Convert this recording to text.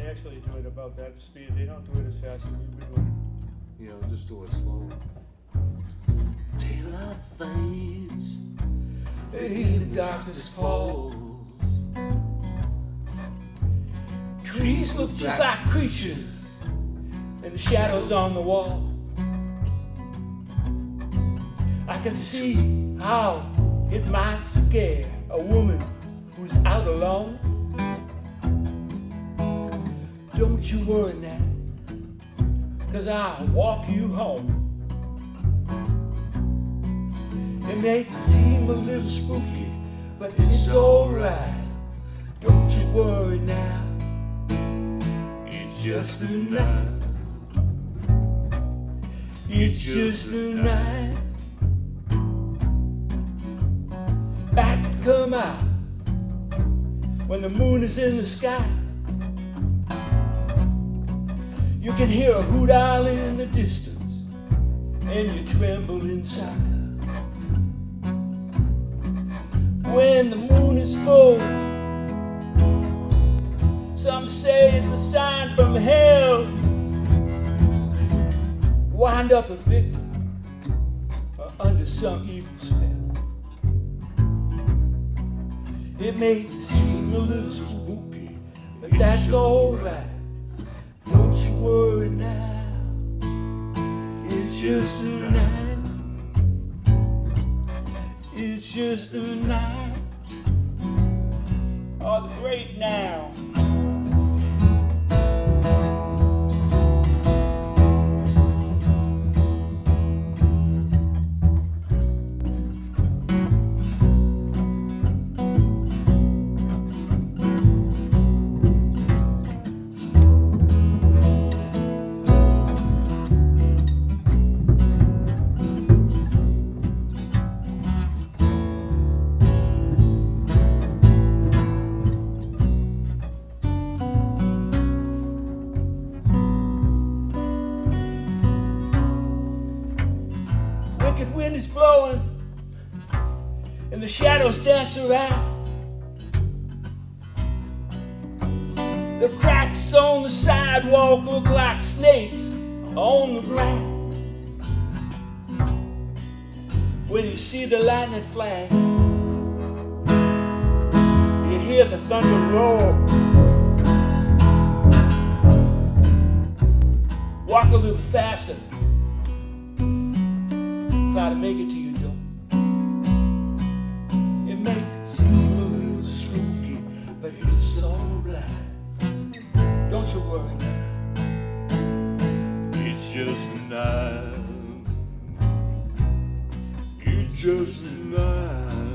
actually do it about that speed. They don't do it as fast as we would. You know, just do it slow. Daylight fades, the darkness falls. Trees look just like creatures, and the shadows on the wall. I can see how it might scare a woman who's out alone. Don't you worry now, 'cause I'll walk you home. It may seem a little spooky, but it's alright. Don't you worry now, it's just a night. It's just a night. Bats come out when the moon is in the sky. You can hear a hoot owl in the distance, and you tremble inside. When the moon is full, some say it's a sign from hell. Wind up a victim or under some evil spell. It may seem a little spooky, but that's alright. Don't you worry now, it's just a night. It's just a night. Oh, the great now. Wicked wind is blowing, and the shadows dance around. The cracks on the sidewalk look like snakes on the ground. When you see the lightning flash, you hear the thunder roar. Walk a little faster, try to make it to your door. It may seem a little spooky, but it's alright. Don't you worry now, it's just a night. It's just a night.